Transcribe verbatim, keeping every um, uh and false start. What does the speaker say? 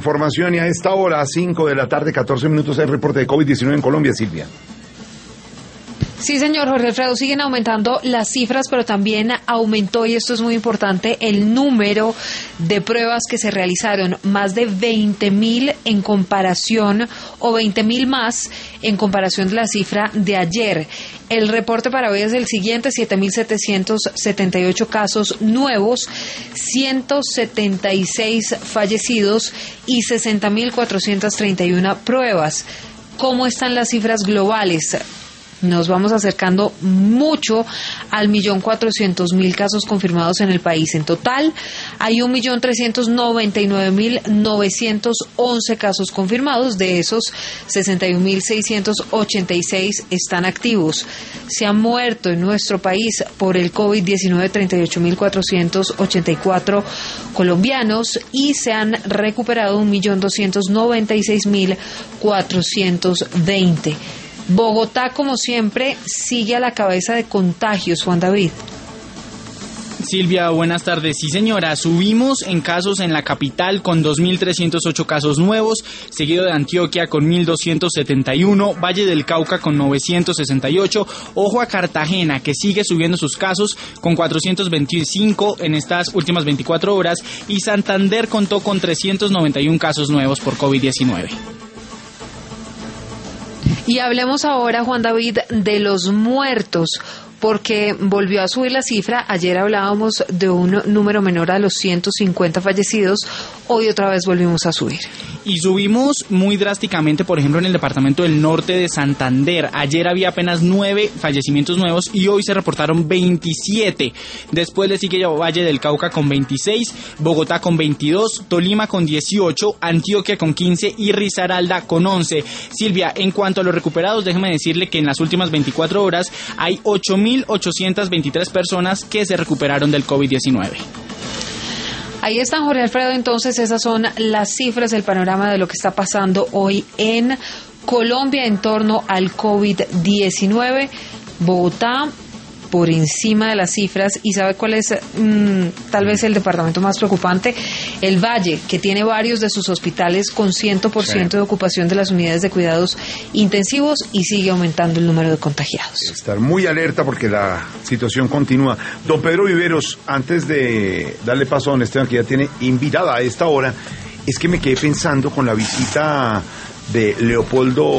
Información y a esta hora, cinco de la tarde, catorce minutos, el reporte de COVID diecinueve en Colombia, Silvia. Sí, señor Jorge Alfredo, siguen aumentando las cifras, pero también aumentó, y esto es muy importante, el número de pruebas que se realizaron, más de veinte mil en comparación, o veinte mil más en comparación de la cifra de ayer. El reporte para hoy es el siguiente: siete mil setecientos setenta y ocho casos nuevos, ciento setenta y seis fallecidos y sesenta mil cuatrocientas treinta y una pruebas. ¿Cómo están las cifras globales? Nos vamos acercando mucho al millón cuatrocientos mil casos confirmados en el país. En total, hay un millón trescientos noventa y nueve mil novecientos once casos confirmados. De esos, sesenta y un mil seiscientos ochenta y seis están activos. Se han muerto en nuestro país por el COVID diecinueve treinta y ocho mil cuatrocientos ochenta y cuatro colombianos y se han recuperado un millón doscientos noventa y seis mil cuatrocientos veinte. Bogotá, como siempre, sigue a la cabeza de contagios, Juan David. Silvia, buenas tardes. Sí, señora, subimos en casos en la capital con dos mil trescientos ocho casos nuevos, seguido de Antioquia con mil doscientos setenta y uno, Valle del Cauca con novecientos sesenta y ocho, ojo a Cartagena, que sigue subiendo sus casos con cuatrocientos veinticinco en estas últimas veinticuatro horas, y Santander contó con trescientos noventa y uno casos nuevos por COVID diecinueve. Y hablemos ahora, Juan David, de los muertos, porque volvió a subir la cifra. Ayer hablábamos de un número menor a los ciento cincuenta fallecidos, hoy otra vez volvimos a subir. Y subimos muy drásticamente, por ejemplo, en el departamento del norte de Santander. Ayer había apenas nueve fallecimientos nuevos y hoy se reportaron veintisiete. Después le sigue Valle del Cauca con veintiséis, Bogotá con veintidós, Tolima con dieciocho, Antioquia con quince y Risaralda con once. Silvia, en cuanto a los recuperados, déjeme decirle que en las últimas veinticuatro horas hay ocho mil ochocientas veintitrés personas que se recuperaron del COVID diecinueve. Ahí están, Jorge Alfredo. Entonces, esas son las cifras, el panorama de lo que está pasando hoy en Colombia en torno al COVID diecinueve. Bogotá por encima de las cifras. ¿Y sabe cuál es mmm, tal vez el departamento más preocupante? El Valle, que tiene varios de sus hospitales con cien por ciento sí. de ocupación de las unidades de cuidados intensivos, y sigue aumentando el número de contagiados. Estar muy alerta porque la situación continúa. Don Pedro Viveros, antes de darle paso a don Esteban, que ya tiene invitada a esta hora, es que me quedé pensando con la visita de Leopoldo